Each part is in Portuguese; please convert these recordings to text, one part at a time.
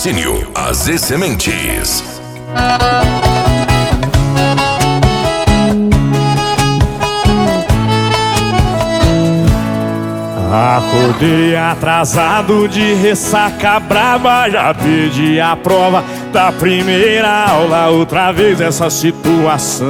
Patrocínio AZ Sementes. Acordei atrasado de ressaca braba, já perdi a prova da primeira aula, outra vez essa situação.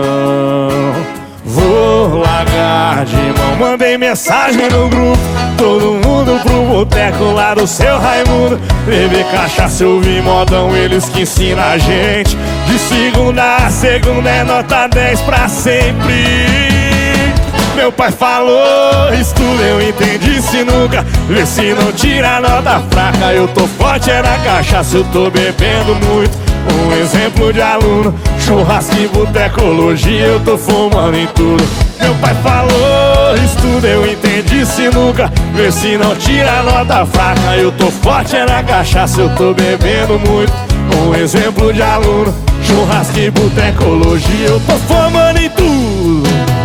Vou largar de mão, mandei mensagem no grupo, todo mundo pro boteco lá do seu Raimundo. Beber cachaça, ouvir modão, eles que ensinam a gente. De segunda a segunda é nota 10 pra sempre. Meu pai falou, estuda, eu entendi sinuca. Vê se não tira a nota fraca. Eu tô forte, é na cachaça, eu tô bebendo muito. Um exemplo de aluno, churrasco e botecologia, eu tô fumando em tudo. Meu pai falou, estuda, eu entendi sinuca. Vê se não tira a nota fraca. Eu tô forte, é na cachaça, eu tô bebendo muito. Um exemplo de aluno, churrasco e botecologia, eu tô fumando em tudo.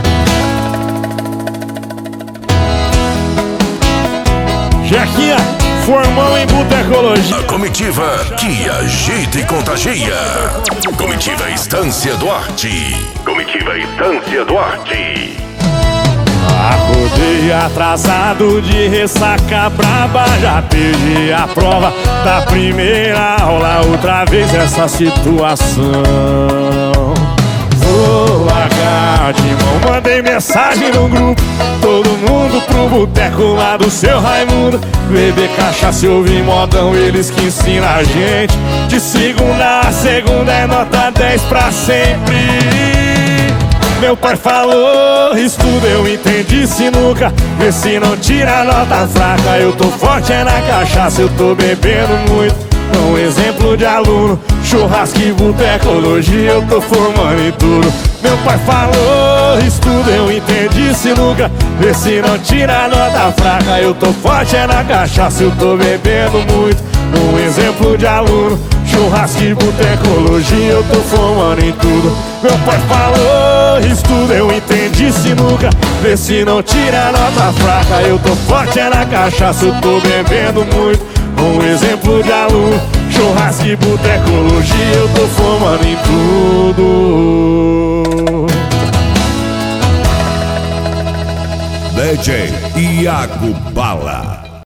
Jequinha, formão em botecologia. A comitiva que agita e contagia. Comitiva Estância Duarte. Comitiva Estância Duarte. Acordei atrasado de ressaca braba, já perdi a prova da primeira aula, outra vez essa situação. Vou largar de mão, mandei mensagem no grupo, todo mundo pro boteco lá do seu Raimundo. Beber cachaça e ouvir modão, eles que ensinam a gente. De segunda a segunda é nota 10 pra sempre. Meu pai falou, estuda, eu entendi sinuca. Vê se não tira a nota fraca. Eu tô forte, é na cachaça, eu tô bebendo muito. Um exemplo de aluno, churrasco e botecologia, eu tô formando em tudo. Meu pai falou, estuda, eu entendi sinuca. Vê se não tira a nota fraca. Eu tô forte, é na cachaça, eu tô bebendo muito. Um exemplo de aluno, churrasco e botecologia, eu tô fumando em tudo. Meu pai falou, estuda, eu entendi sinuca. Vê se não tira a nota fraca. Eu tô forte, é na cachaça, eu tô bebendo muito. Um exemplo de aluno, churrasco e botecologia, eu tô fumando em tudo. DJ Iago Bala.